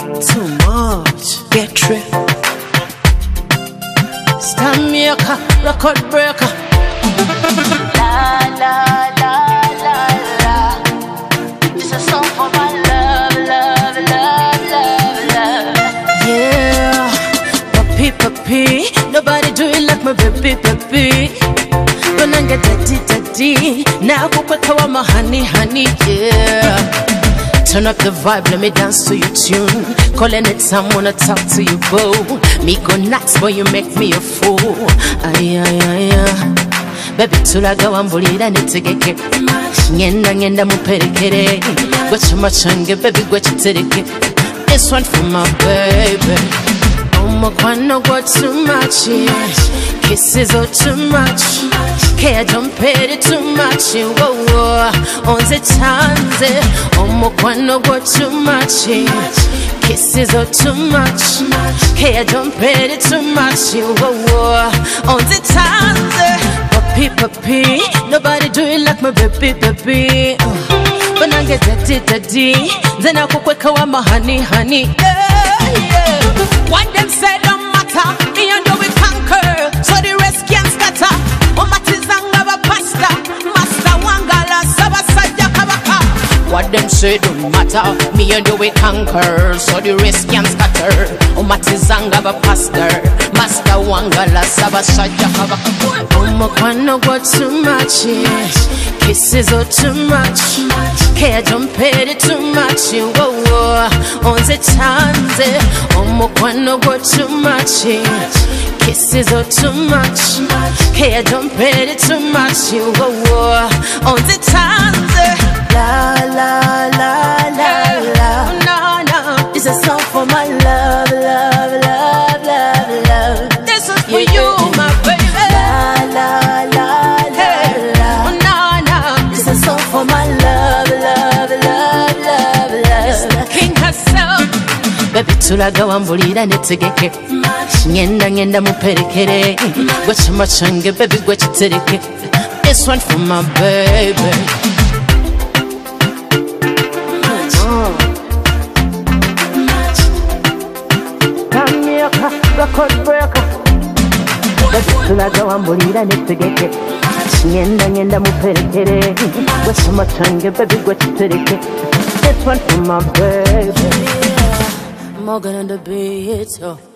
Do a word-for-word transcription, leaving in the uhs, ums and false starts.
Too much. Get trip. Stand maker, record breaker. La la la la la. It's a song for my love, love, love, love, love. Yeah, papi, papi, nobody do it like my baby, baby. When I get daddy, daddy, now go quick, I my honey, honey, yeah. Turn up the vibe, let me dance to your tune. Calling it time, wanna talk to you, boo. Me go nuts, boy, you make me a fool. Ay, ay, ay, ay. Baby, tulaga wambulira netegeke. Ngenda, ngenda muperekere. Gwachi machange, baby, gwachi tereke. This one for my baby. Oh, mukwano go too much, yeah. Kisses are too much. Care don't pay it too much. Whoa, whoa, on the tanze. Oh, mukwano go too much. Kisses are too much. Care don't pay it too much. Whoa, whoa, on the tanze. Papi, papi, nobody do it like my baby, baby. Uh, when I get daddy, daddy, then I go quick, I my honey, honey. Yeah, yeah. What them say don't matter. Me and you we conquer, so the rest can't scatter. What them say don't matter, me and you we conquer, so the rest can scatter. Umatizanga ba pastor, master wangala saba saja kabaka. Umukwano go too much, yeah. Kisses are too much, care don't pay it too much. Whoa, whoa, on the tanze. Umukwano go too much, yeah. Kisses are too much, care don't pay it too much. Whoa, whoa, on the tanze. La la la la la. No, no. This is a song for my love, love, love, love, love. This is for yeah, you, yeah, my baby. La la la hey. la la. No, no. This is a song for my love, love, love, love, love. It's the king herself. Baby, tulaga wambulira netegeke. Ngenda, ngenda muperekere. Gwachi machange, baby, gwachi tereke. This one for my baby. Record breaker. Baby, tulaga wambulira netegeke. Ngenda, ngenda muperekere. Gwachi machange, baby, gwachi tereke. This one for my baby. Yeah, Morgan on the beat, oh.